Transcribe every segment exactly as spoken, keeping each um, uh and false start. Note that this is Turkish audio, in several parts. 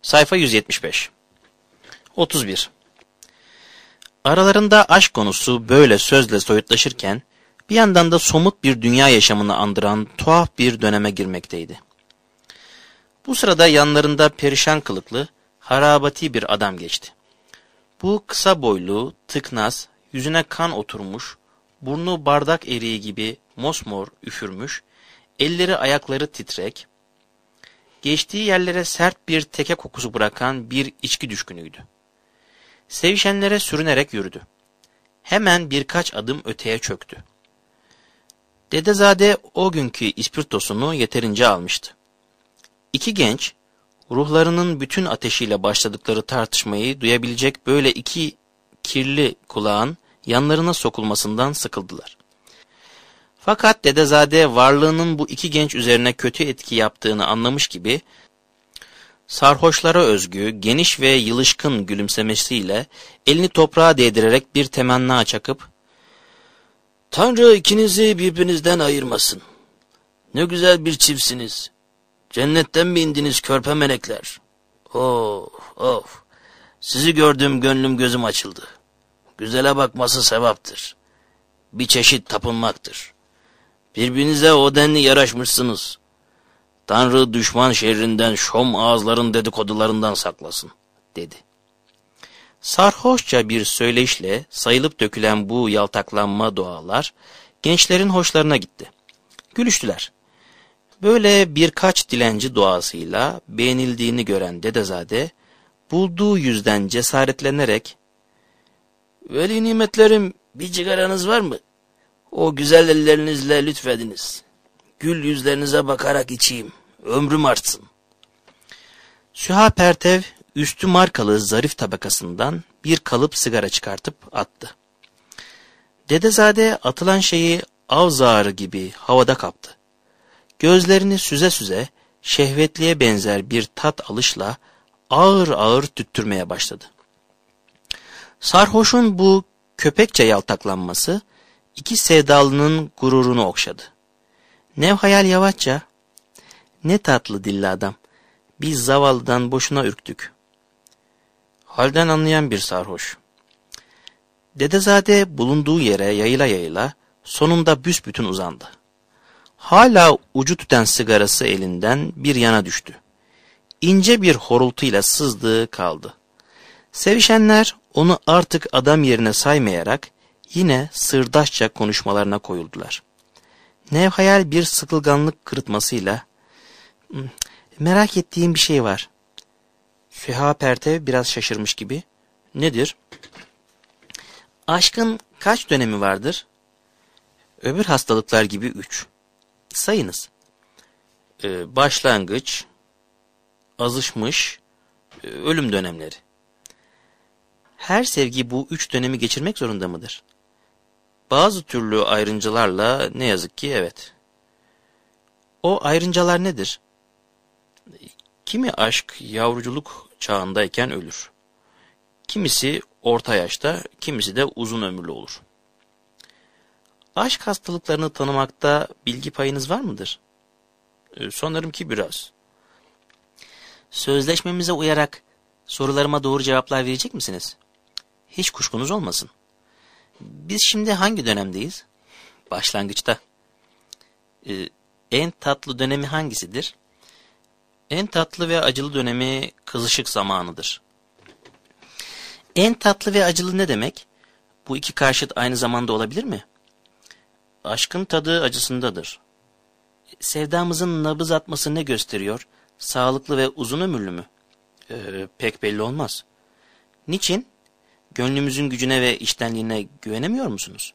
Sayfa yüz yetmiş beş. otuz bir. Aralarında aşk konusu böyle sözle soyutlaşırken bir yandan da somut bir dünya yaşamını andıran tuhaf bir döneme girmekteydi. Bu sırada yanlarında perişan kılıklı, harabati bir adam geçti. Bu kısa boylu, tıknaz, yüzüne kan oturmuş, burnu bardak eriği gibi mosmor üfürmüş, elleri ayakları titrek, geçtiği yerlere sert bir teke kokusu bırakan bir içki düşkünüydü. Sevişenlere sürünerek yürüdü. Hemen birkaç adım öteye çöktü. Dedezade o günkü ispirtosunu yeterince almıştı. İki genç, ruhlarının bütün ateşiyle başladıkları tartışmayı duyabilecek böyle iki kirli kulağın yanlarına sokulmasından sıkıldılar. Fakat Dedezade varlığının bu iki genç üzerine kötü etki yaptığını anlamış gibi, sarhoşlara özgü, geniş ve yılışkın gülümsemesiyle elini toprağa değdirerek bir temenna çakıp, "Tanrı ikinizi birbirinizden ayırmasın. Ne güzel bir çiftsiniz. Cennetten mi indiniz körpe melekler? Oh, oh. Sizi gördüm, gönlüm gözüm açıldı. Güzele bakması sevaptır. Bir çeşit tapınmaktır. Birbirinize o denli yaraşmışsınız. Tanrı düşman şerrinden, şom ağızların dedikodularından saklasın," dedi. Sarhoşça bir söyleyişle sayılıp dökülen bu yaltaklanma dualar gençlerin hoşlarına gitti. Gülüştüler. Böyle birkaç dilenci duasıyla beğenildiğini gören Dedezade, bulduğu yüzden cesaretlenerek, "Veli nimetlerim, bir cigaranız var mı? O güzel ellerinizle lütfediniz. Gül yüzlerinize bakarak içeyim, ömrüm artsın." Süha-Pertev, üstü markalı zarif tabakasından bir kalıp sigara çıkartıp attı. Dedezade atılan şeyi av zağarı gibi havada kaptı. Gözlerini süze süze şehvetliye benzer bir tat alışla ağır ağır tüttürmeye başladı. Sarhoşun bu köpekçe yaltaklanması iki sevdalının gururunu okşadı. Nevhayal yavaşça, "Ne tatlı dilli adam, biz zavallıdan boşuna ürktük." Halden anlayan bir sarhoş. Dedezade bulunduğu yere yayıla yayıla sonunda büsbütün uzandı. Hala ucu tüten sigarası elinden bir yana düştü. İnce bir horultuyla sızdığı kaldı. Sevişenler onu artık adam yerine saymayarak yine sırdaşça konuşmalarına koyuldular. Nevhayal bir sıkılganlık kırıtmasıyla, "Merak ettiğim bir şey var." Süha-Pertev biraz şaşırmış gibi, "Nedir?" "Aşkın kaç dönemi vardır?" "Öbür hastalıklar gibi üç." "Sayınız." Ee, "Başlangıç, azışmış, e, ölüm dönemleri." "Her sevgi bu üç dönemi geçirmek zorunda mıdır?" "Bazı türlü ayrıncalarla ne yazık ki evet." "O ayrıncalar nedir?" "Kimi aşk yavruculuk çağındayken ölür. Kimisi orta yaşta, kimisi de uzun ömürlü olur." "Aşk hastalıklarını tanımakta bilgi payınız var mıdır?" E, "Sanırım ki biraz." "Sözleşmemize uyarak sorularıma doğru cevaplar verecek misiniz?" "Hiç kuşkunuz olmasın." "Biz şimdi hangi dönemdeyiz?" "Başlangıçta." Ee, "En tatlı dönemi hangisidir?" "En tatlı ve acılı dönemi kızışık zamanıdır." "En tatlı ve acılı ne demek? Bu iki karşıt aynı zamanda olabilir mi?" "Aşkın tadı acısındadır." "Sevdamızın nabız atması ne gösteriyor? Sağlıklı ve uzun ömürlü mü?" Ee, "Pek belli olmaz." "Niçin? Gönlümüzün gücüne ve içtenliğine güvenemiyor musunuz?"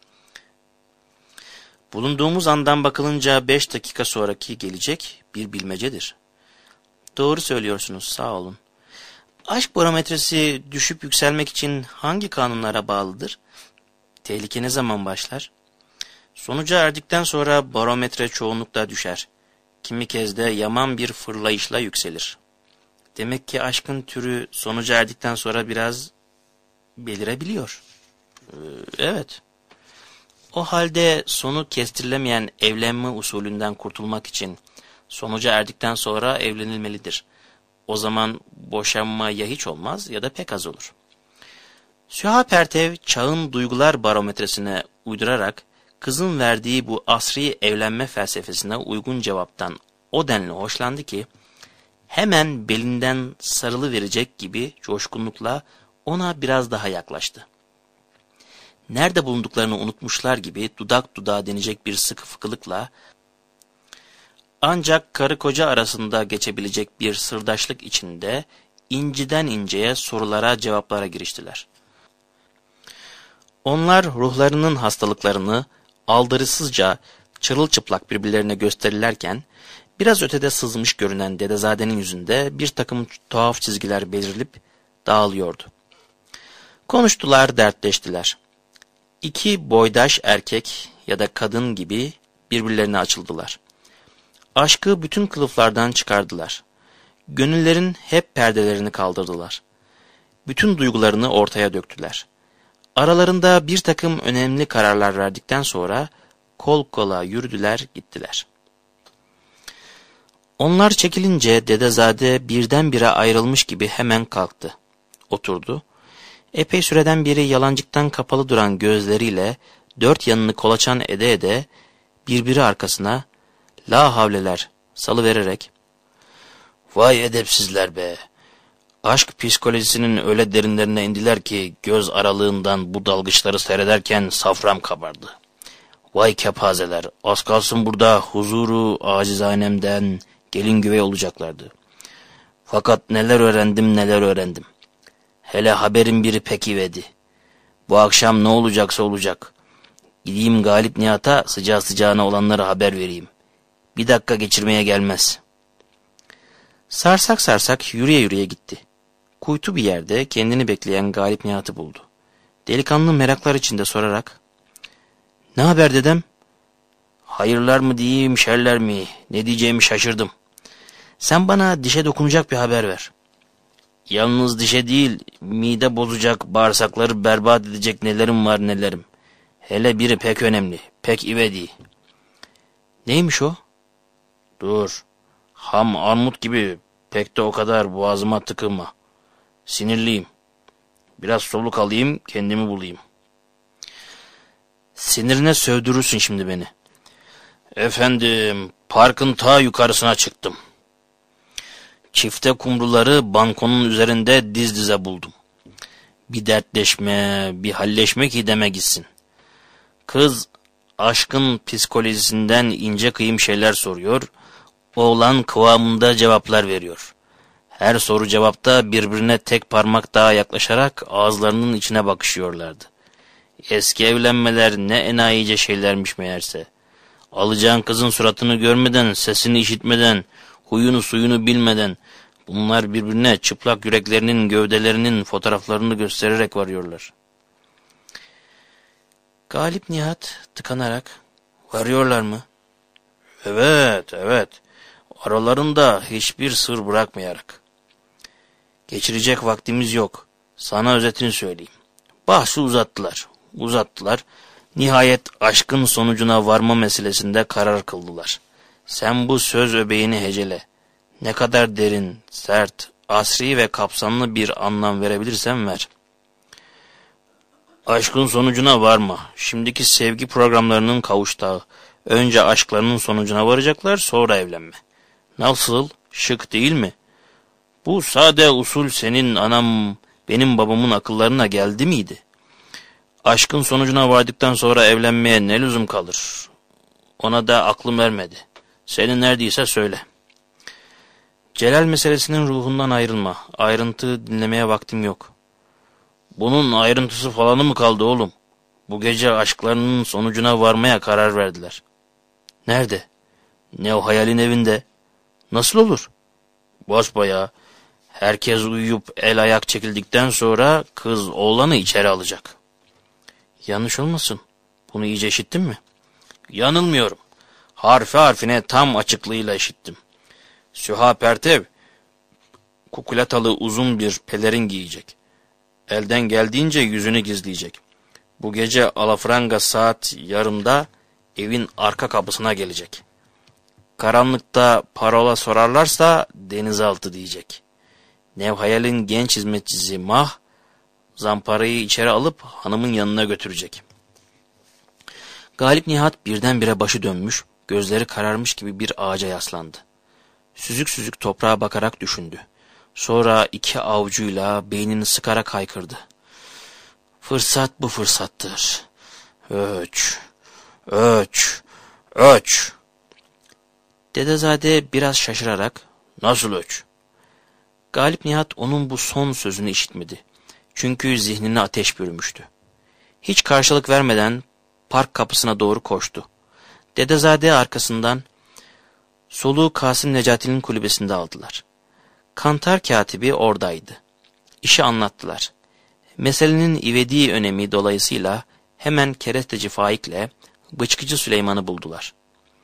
"Bulunduğumuz andan bakılınca beş dakika sonraki gelecek bir bilmecedir." "Doğru söylüyorsunuz, sağ olun." "Aşk barometresi düşüp yükselmek için hangi kanunlara bağlıdır?" "Tehlike ne zaman başlar?" "Sonuca erdikten sonra barometre çoğunlukla düşer. Kimi kez de yaman bir fırlayışla yükselir." "Demek ki aşkın türü sonuca erdikten sonra biraz belirebiliyor." Ee, "Evet." "O halde sonu kestirilemeyen evlenme usulünden kurtulmak için sonuca erdikten sonra evlenilmelidir. O zaman boşanma ya hiç olmaz ya da pek az olur. Süha-Pertev çağın duygular barometresine uydurarak kızın verdiği bu asri evlenme felsefesine uygun cevaptan o denli hoşlandı ki hemen belinden sarılıverecek gibi coşkunlukla ona biraz daha yaklaştı. Nerede bulunduklarını unutmuşlar gibi dudak dudağa denecek bir sıkı fıkılıkla ancak karı koca arasında geçebilecek bir sırdaşlık içinde inciden inceye sorulara cevaplara giriştiler. Onlar ruhlarının hastalıklarını aldırısızca çırılçıplak birbirlerine gösterirlerken biraz ötede sızmış görünen dedezadenin yüzünde bir takım tuhaf çizgiler belirlip dağılıyordu. Konuştular, dertleştiler. İki boydaş erkek ya da kadın gibi birbirlerine açıldılar. Aşkı bütün kılıflardan çıkardılar. Gönüllerin hep perdelerini kaldırdılar. Bütün duygularını ortaya döktüler. Aralarında bir takım önemli kararlar verdikten sonra kol kola yürüdüler gittiler. Onlar çekilince dedezade birdenbire ayrılmış gibi hemen kalktı. Oturdu. Epey süreden beri yalancıktan kapalı duran gözleriyle dört yanını kolaçan ede ede birbiri arkasına la havleler salıvererek "Vay edepsizler be! Aşk psikolojisinin öyle derinlerine indiler ki göz aralığından bu dalgıçları seyrederken safram kabardı. Vay kepazeler! Az kalsın burada huzuru acizanemden gelin güvey olacaklardı. Fakat neler öğrendim neler öğrendim. Hele haberin biri pek ivedi. Bu akşam ne olacaksa olacak. Gideyim Galip Nihat'a sıcağı sıcağına olanları haber vereyim. Bir dakika geçirmeye gelmez." Sarsak sarsak yürüye yürüye gitti. Kuytu bir yerde kendini bekleyen Galip Nihat'ı buldu. Delikanlı meraklar içinde sorarak "Ne haber dedem?" "Hayırlar mı diyeyim, şerler mi? Ne diyeceğimi şaşırdım." "Sen bana dişe dokunacak bir haber ver." "Yalnız dişe değil, mide bozacak, bağırsakları berbat edecek nelerim var nelerim. Hele biri pek önemli, pek ivedi." "Neymiş o?" "Dur, ham armut gibi, pek de o kadar boğazıma tıkılma. Sinirliyim. Biraz soluk alayım, kendimi bulayım." "Sinirine sövdürürsün şimdi beni." "Efendim, parkın ta yukarısına çıktım. Çifte kumruları bankonun üzerinde diz dize buldum. Bir dertleşme, bir halleşme ki deme gitsin. Kız aşkın psikolojisinden ince kıyım şeyler soruyor, oğlan kıvamında cevaplar veriyor. Her soru cevapta birbirine tek parmak daha yaklaşarak ağızlarının içine bakışıyorlardı. Eski evlenmeler ne enayice şeylermiş meğerse. Alacağın kızın suratını görmeden, sesini işitmeden, huyunu suyunu bilmeden bunlar birbirine çıplak yüreklerinin gövdelerinin fotoğraflarını göstererek varıyorlar." Galip Nihat tıkanarak "Varıyorlar mı?" "Evet, evet. Aralarında hiçbir sır bırakmayarak." "Geçirecek vaktimiz yok. Sana özetini söyleyeyim. Bahsi uzattılar, uzattılar. Nihayet aşkın sonucuna varma meselesinde karar kıldılar. Sen bu söz öbeğini hecele. Ne kadar derin, sert, asri ve kapsamlı bir anlam verebilirsen ver." "Aşkın sonucuna varma. Şimdiki sevgi programlarının kavuştağı. Önce aşklarının sonucuna varacaklar, sonra evlenme. Nasıl? Şık değil mi? Bu sade usul senin anam, benim babamın akıllarına geldi miydi? Aşkın sonucuna vardıktan sonra evlenmeye ne lüzum kalır? Ona da aklım vermedi. Senin neredeyse söyle." "Celal meselesinin ruhundan ayrılma. Ayrıntı dinlemeye vaktim yok." "Bunun ayrıntısı falanı mı kaldı oğlum? Bu gece aşklarının sonucuna varmaya karar verdiler." "Nerede?" "Ne o hayalin evinde." "Nasıl olur?" "Basbayağı. Herkes uyuyup el ayak çekildikten sonra kız oğlanı içeri alacak." "Yanlış olmasın. Bunu iyice işittin mi?" "Yanılmıyorum. Harfi harfine tam açıklığıyla işittim. Süha-Pertev kukulatalı uzun bir pelerin giyecek. Elden geldiğince yüzünü gizleyecek. Bu gece alafranga saat yarımda evin arka kapısına gelecek. Karanlıkta parola sorarlarsa denizaltı diyecek. Nevhayal'in genç hizmetçisi Mah, zamparayı içeri alıp hanımın yanına götürecek. Galip Nihat birdenbire başı dönmüş, gözleri kararmış gibi bir ağaca yaslandı. Süzük süzük toprağa bakarak düşündü. Sonra iki avucuyla beynini sıkarak haykırdı. Fırsat bu fırsattır. Öç, öç, öç. Dedezade biraz şaşırarak, nasıl öç? Galip Nihat onun bu son sözünü işitmedi. Çünkü zihnine ateş bürümüştü. Hiç karşılık vermeden park kapısına doğru koştu. Dedezade arkasından, soluğu Kasım Necati'nin kulübesinde aldılar. Kantar katibi oradaydı. İşi anlattılar. Meselenin ivedi önemi dolayısıyla hemen keresteci Faik'le bıçkıcı Süleyman'ı buldular.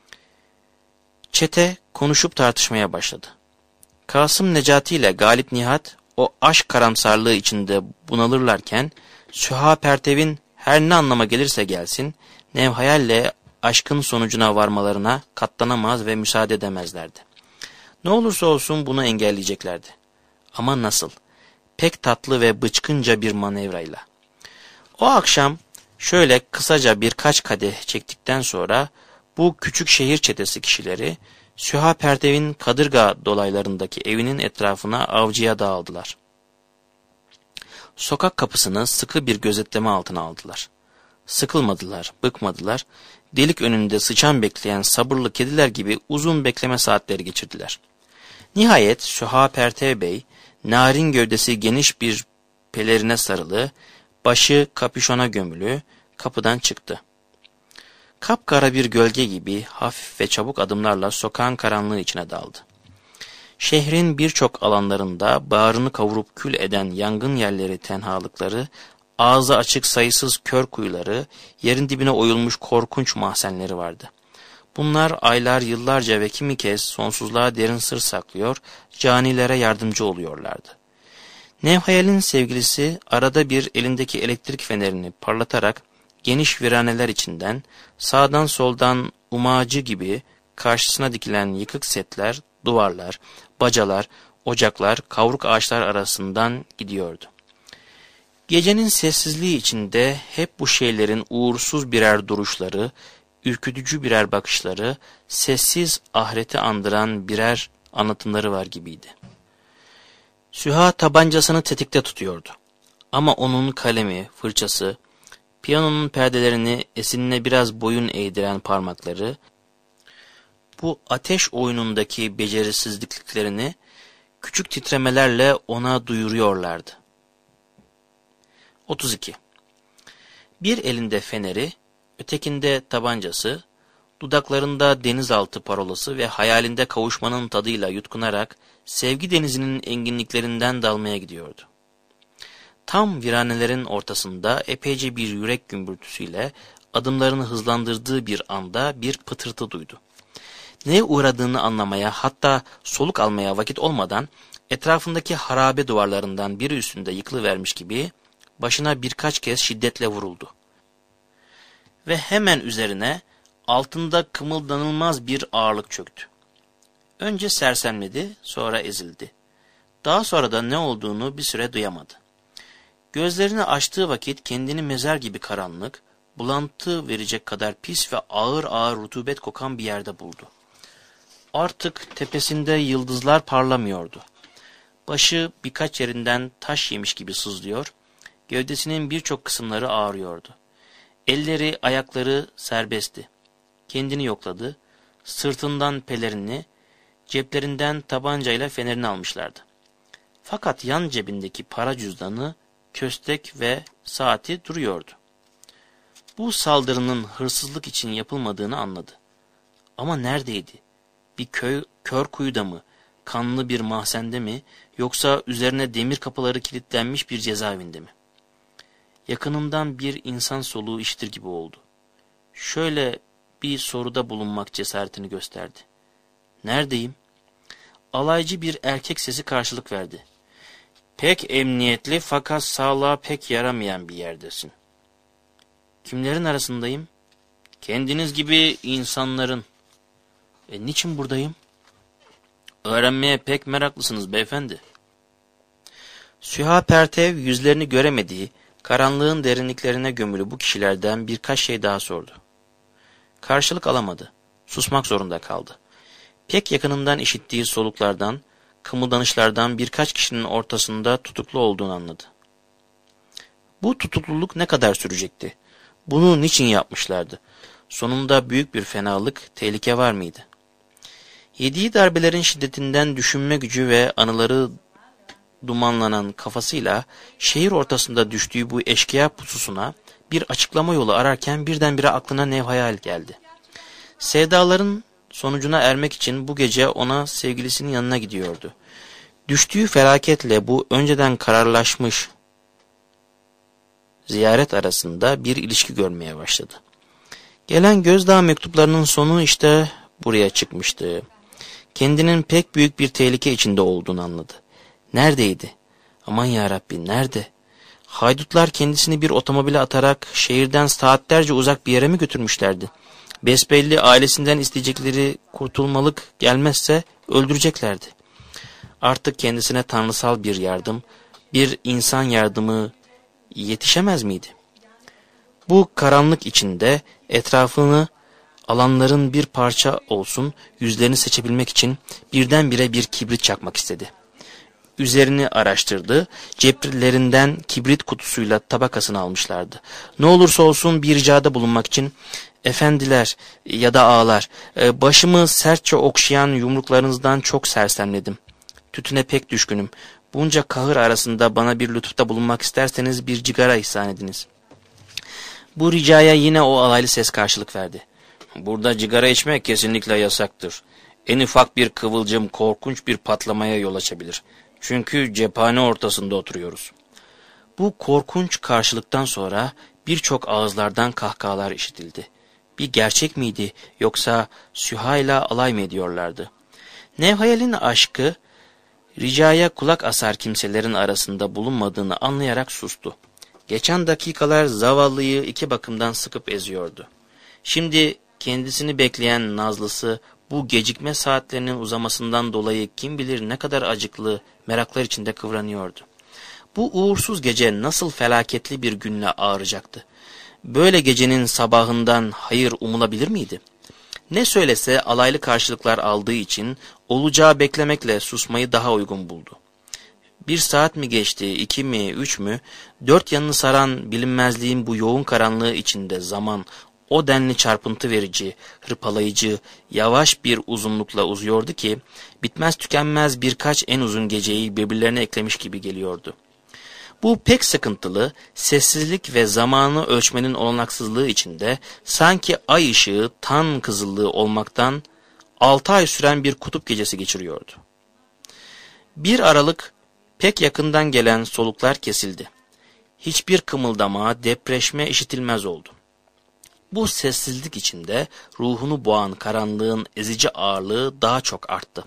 Çete konuşup tartışmaya başladı. Kasım Necati ile Galip Nihat o aşk karamsarlığı içinde bunalırlarken Süha Pertev'in her ne anlama gelirse gelsin Nevhayal'le aşkın sonucuna varmalarına katlanamaz ve müsaade edemezlerdi. Ne olursa olsun bunu engelleyeceklerdi. Ama nasıl? Pek tatlı ve bıçkınca bir manevrayla. O akşam şöyle kısaca birkaç kadeh çektikten sonra bu küçük şehir çetesi kişileri Süha Pertev'in Kadırga dolaylarındaki evinin etrafına avcıya dağıldılar. Sokak kapısını sıkı bir gözetleme altına aldılar. Sıkılmadılar, bıkmadılar, delik önünde sıçan bekleyen sabırlı kediler gibi uzun bekleme saatleri geçirdiler. Nihayet Süha Pertev Bey, narin gövdesi geniş bir pelerine sarılı, başı kapüşona gömülü, kapıdan çıktı. Kapkara bir gölge gibi hafif ve çabuk adımlarla sokağın karanlığı içine daldı. Şehrin birçok alanlarında bağrını kavurup kül eden yangın yerleri tenhalıkları, ağzı açık sayısız kör kuyuları, yerin dibine oyulmuş korkunç mahzenleri vardı. Bunlar aylar yıllarca ve kimi kez sonsuzluğa derin sır saklıyor, canilere yardımcı oluyorlardı. Nevhayal'in sevgilisi arada bir elindeki elektrik fenerini parlatarak geniş viraneler içinden, sağdan soldan umacı gibi karşısına dikilen yıkık setler, duvarlar, bacalar, ocaklar, kavruk ağaçlar arasından gidiyordu. Gecenin sessizliği içinde hep bu şeylerin uğursuz birer duruşları, ürkütücü birer bakışları, sessiz ahireti andıran birer anlatımları var gibiydi. Süha tabancasını tetikte tutuyordu. Ama onun kalemi, fırçası, piyanonun perdelerini esinine biraz boyun eğdiren parmakları, bu ateş oyunundaki becerisizliklerini küçük titremelerle ona duyuruyorlardı. otuz iki. Bir elinde feneri, ötekinde tabancası, dudaklarında denizaltı parolası ve hayalinde kavuşmanın tadıyla yutkunarak sevgi denizinin enginliklerinden dalmaya gidiyordu. Tam viranelerin ortasında epeyce bir yürek gümbürtüsüyle adımlarını hızlandırdığı bir anda bir pıtırtı duydu. Neye uğradığını anlamaya, hatta soluk almaya vakit olmadan etrafındaki harabe duvarlarından biri üstünde yıkılıvermiş gibi başına birkaç kez şiddetle vuruldu. Ve hemen üzerine altında kımıldanılmaz bir ağırlık çöktü. Önce sersemledi, sonra ezildi. Daha sonra da ne olduğunu bir süre duyamadı. Gözlerini açtığı vakit kendini mezar gibi karanlık, bulantı verecek kadar pis ve ağır ağır rutubet kokan bir yerde buldu. Artık tepesinde yıldızlar parlamıyordu. Başı birkaç yerinden taş yemiş gibi sızlıyor, gövdesinin birçok kısımları ağrıyordu. Elleri, ayakları serbestti. Kendini yokladı, sırtından pelerini, ceplerinden tabancayla fenerini almışlardı. Fakat yan cebindeki para cüzdanı, köstek ve saati duruyordu. Bu saldırının hırsızlık için yapılmadığını anladı. Ama neredeydi? Bir köy, kör kuyuda mı, kanlı bir mahzende mi, yoksa üzerine demir kapıları kilitlenmiş bir cezaevinde mi? Yakınından bir insan soluğu işitir gibi oldu. Şöyle bir soruda bulunmak cesaretini gösterdi. Neredeyim? Alaycı bir erkek sesi karşılık verdi. Pek emniyetli fakat sağlığa pek yaramayan bir yerdesin. Kimlerin arasındayım? Kendiniz gibi insanların. E niçin buradayım? Öğrenmeye pek meraklısınız beyefendi. Süha-Pertev yüzlerini göremediği, karanlığın derinliklerine gömülü bu kişilerden birkaç şey daha sordu. Karşılık alamadı. Susmak zorunda kaldı. Pek yakınından işittiği soluklardan, kımıldanışlardan birkaç kişinin ortasında tutuklu olduğunu anladı. Bu tutukluluk ne kadar sürecekti? Bunu niçin yapmışlardı? Sonunda büyük bir fenalık, tehlike var mıydı? Yediği darbelerin şiddetinden düşünme gücü ve anıları dumanlanan kafasıyla şehir ortasında düştüğü bu eşkıya pususuna bir açıklama yolu ararken birdenbire aklına nevhayal geldi. Sevdaların sonucuna ermek için bu gece ona sevgilisinin yanına gidiyordu. Düştüğü felaketle bu önceden kararlaşmış ziyaret arasında bir ilişki görmeye başladı. Gelen gözdağı mektuplarının sonu işte buraya çıkmıştı. Kendinin pek büyük bir tehlike içinde olduğunu anladı. Neredeydi? Aman yarabbi, nerede? Haydutlar kendisini bir otomobile atarak şehirden saatlerce uzak bir yere mi götürmüşlerdi? Besbelli ailesinden isteyecekleri kurtulmalık gelmezse öldüreceklerdi. Artık kendisine tanrısal bir yardım, bir insan yardımı yetişemez miydi? Bu karanlık içinde etrafını alanların bir parça olsun yüzlerini seçebilmek için birdenbire bir kibrit çakmak istedi. Üzerini araştırdı, ceplerinden kibrit kutusuyla tabakasını almışlardı. Ne olursa olsun bir ricada bulunmak için, efendiler ya da ağalar, başımı sertçe okşayan yumruklarınızdan çok sersemledim. Tütüne pek düşkünüm. Bunca kahır arasında bana bir lütufta bulunmak isterseniz bir cigara ihsan ediniz. Bu ricaya yine o alaylı ses karşılık verdi. Burada cigara içmek kesinlikle yasaktır. En ufak bir kıvılcım korkunç bir patlamaya yol açabilir. Çünkü cephane ortasında oturuyoruz. Bu korkunç karşılıktan sonra birçok ağızlardan kahkahalar işitildi. Bir gerçek miydi yoksa Süha'yla alay mı ediyorlardı? Nevhayal'in aşkı ricaya kulak asar kimselerin arasında bulunmadığını anlayarak sustu. Geçen dakikalar zavallıyı iki bakımdan sıkıp eziyordu. Şimdi kendisini bekleyen nazlısı bu gecikme saatlerinin uzamasından dolayı kim bilir ne kadar acıklı meraklar içinde kıvranıyordu. Bu uğursuz gece nasıl felaketli bir günle ağıracaktı? Böyle gecenin sabahından hayır umulabilir miydi? Ne söylese alaylı karşılıklar aldığı için olacağı beklemekle susmayı daha uygun buldu. Bir saat mi geçti, iki mi, üç mü, dört yanını saran bilinmezliğin bu yoğun karanlığı içinde zaman o denli çarpıntı verici, hırpalayıcı, yavaş bir uzunlukla uzuyordu ki, bitmez tükenmez birkaç en uzun geceyi birbirlerine eklemiş gibi geliyordu. Bu pek sıkıntılı, sessizlik ve zamanı ölçmenin olanaksızlığı içinde, sanki ay ışığı tan kızıllığı olmaktan altı ay süren bir kutup gecesi geçiriyordu. Bir aralık pek yakından gelen soluklar kesildi. Hiçbir kımıldama, depreşme işitilmez oldu. Bu sessizlik içinde ruhunu boğan karanlığın ezici ağırlığı daha çok arttı.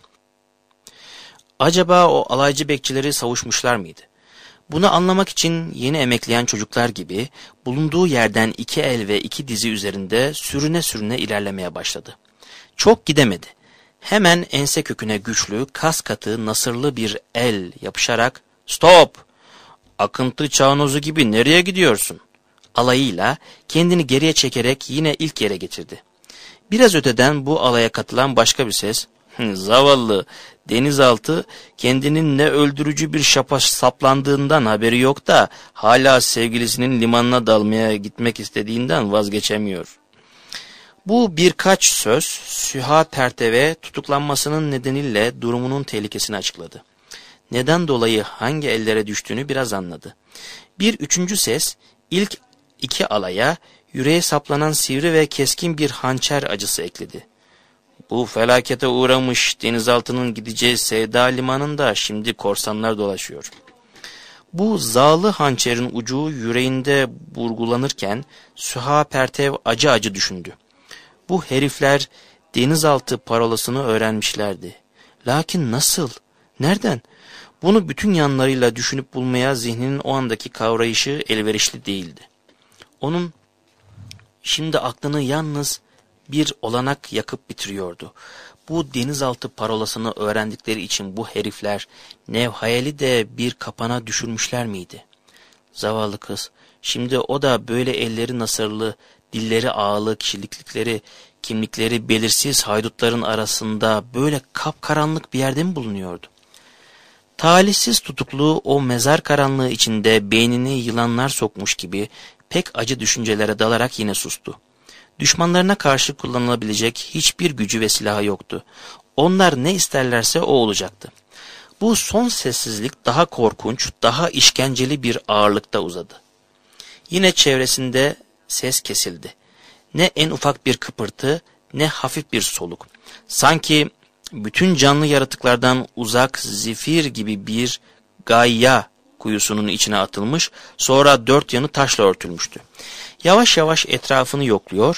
Acaba o alaycı bekçileri savuşmuşlar mıydı? Bunu anlamak için yeni emekleyen çocuklar gibi bulunduğu yerden iki el ve iki dizi üzerinde sürüne sürüne ilerlemeye başladı. Çok gidemedi. Hemen ense köküne güçlü, kas katı, nasırlı bir el yapışarak "Stop! Akıntı çağnozu gibi nereye gidiyorsun?" alayıyla kendini geriye çekerek yine ilk yere getirdi. Biraz öteden bu alaya katılan başka bir ses, "Zavallı, denizaltı kendinin ne öldürücü bir şapa saplandığından haberi yok da hala sevgilisinin limanına dalmaya gitmek istediğinden vazgeçemiyor." Bu birkaç söz Süha-Pertev'e tutuklanmasının nedeniyle durumunun tehlikesini açıkladı. Neden dolayı hangi ellere düştüğünü biraz anladı. Bir üçüncü ses ilk iki alaya yüreğe saplanan sivri ve keskin bir hançer acısı ekledi. Bu felakete uğramış denizaltının gideceği Sevda limanında şimdi korsanlar dolaşıyor. Bu zağlı hançerin ucu yüreğinde burgulanırken Süha-Pertev acı acı düşündü. Bu herifler denizaltı parolasını öğrenmişlerdi. Lakin nasıl? Nereden? Bunu bütün yanlarıyla düşünüp bulmaya zihninin o andaki kavrayışı elverişli değildi. Onun şimdi aklını yalnız bir olanak yakıp bitiriyordu. Bu denizaltı parolasını öğrendikleri için bu herifler Nevhayel'i de bir kapana düşürmüşler miydi? Zavallı kız, şimdi o da böyle elleri nasırlı, dilleri ağlı, kişilikleri, kimlikleri belirsiz haydutların arasında böyle kapkaranlık bir yerde mi bulunuyordu? Talihsiz tutuklu o mezar karanlığı içinde beynini yılanlar sokmuş gibi pek acı düşüncelere dalarak yine sustu. Düşmanlarına karşı kullanılabilecek hiçbir gücü ve silahı yoktu. Onlar ne isterlerse o olacaktı. Bu son sessizlik daha korkunç, daha işkenceli bir ağırlıkta uzadı. Yine çevresinde ses kesildi. Ne en ufak bir kıpırtı, ne hafif bir soluk. Sanki bütün canlı yaratıklardan uzak zifir gibi bir gayya kuyusunun içine atılmış, sonra dört yanı taşla örtülmüştü. Yavaş yavaş etrafını yokluyor,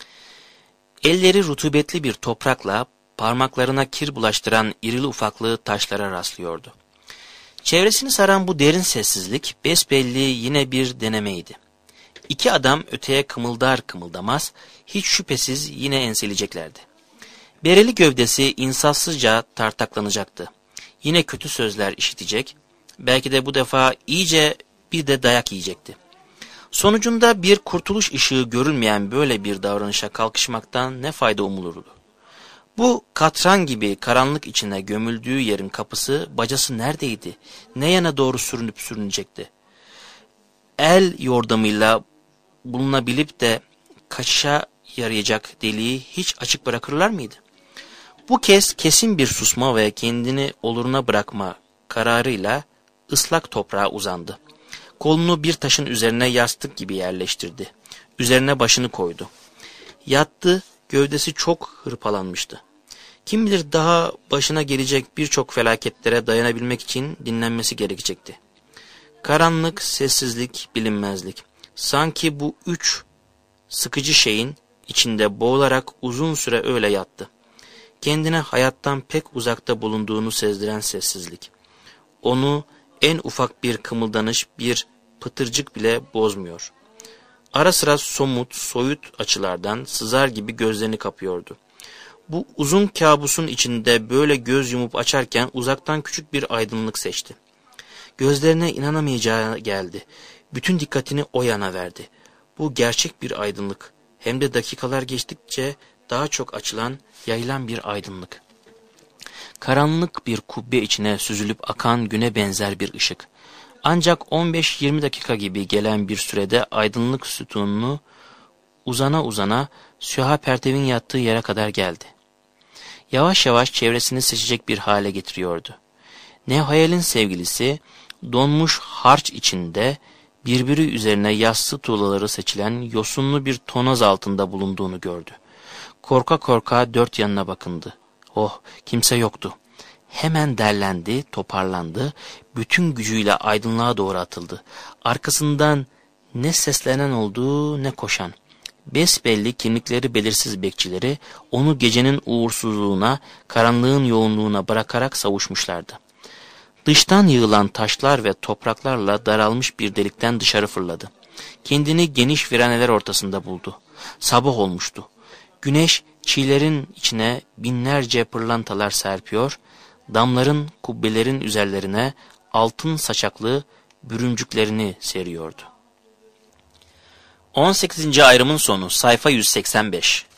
elleri rutubetli bir toprakla parmaklarına kir bulaştıran irili ufaklı taşlara rastlıyordu. Çevresini saran bu derin sessizlik besbelli yine bir denemeydi. İki adam öteye kımıldar kımıldamaz, hiç şüphesiz yine enseleyeceklerdi. Bereli gövdesi insafsızca tartaklanacaktı. Yine kötü sözler işitecek, belki de bu defa iyice bir de dayak yiyecekti. Sonucunda bir kurtuluş ışığı görülmeyen böyle bir davranışa kalkışmaktan ne fayda umulurdu? Bu katran gibi karanlık içine gömüldüğü yerin kapısı, bacası neredeydi? Ne yana doğru sürünüp sürünecekti? El yordamıyla bulunabilip de kaçışa yarayacak deliği hiç açık bırakırlar mıydı? Bu kez kesin bir susma ve kendini oluruna bırakma kararıyla ıslak toprağa uzandı. Kolunu bir taşın üzerine yastık gibi yerleştirdi. Üzerine başını koydu. Yattı, gövdesi çok hırpalanmıştı. Kim bilir daha başına gelecek birçok felaketlere dayanabilmek için dinlenmesi gerekecekti. Karanlık, sessizlik, bilinmezlik. Sanki bu üç sıkıcı şeyin içinde boğularak uzun süre öyle yattı. Kendine hayattan pek uzakta bulunduğunu sezdiren sessizlik. Onu en ufak bir kımıldanış, bir pıtırcık bile bozmuyor. Ara sıra somut, soyut açılardan sızar gibi gözlerini kapıyordu. Bu uzun kabusun içinde böyle göz yumup açarken uzaktan küçük bir aydınlık seçti. Gözlerine inanamayacağı geldi. Bütün dikkatini o yana verdi. Bu gerçek bir aydınlık. Hem de dakikalar geçtikçe daha çok açılan, yayılan bir aydınlık. Karanlık bir kubbe içine süzülüp akan güne benzer bir ışık. Ancak on beş yirmi dakika gibi gelen bir sürede aydınlık sütununu uzana uzana Süha-Pertev'in yattığı yere kadar geldi. Yavaş yavaş çevresini seçecek bir hale getiriyordu. Nevhayel'in sevgilisi donmuş harç içinde birbiri üzerine yassı tuğlaları seçilen yosunlu bir tonaz altında bulunduğunu gördü. Korka korka dört yanına bakındı. Oh, kimse yoktu. Hemen derlendi, toparlandı, bütün gücüyle aydınlığa doğru atıldı. Arkasından ne seslenen oldu ne koşan. Besbelli kimlikleri belirsiz bekçileri onu gecenin uğursuzluğuna, karanlığın yoğunluğuna bırakarak savuşmuşlardı. Dıştan yığılan taşlar ve topraklarla daralmış bir delikten dışarı fırladı. Kendini geniş viraneler ortasında buldu. Sabah olmuştu. Güneş çiğlerin içine binlerce pırlantalar serpiyor, damların kubbelerin üzerlerine altın saçaklı bürüncüklerini seriyordu. on sekizinci ayrımın sonu, sayfa yüz seksen beş.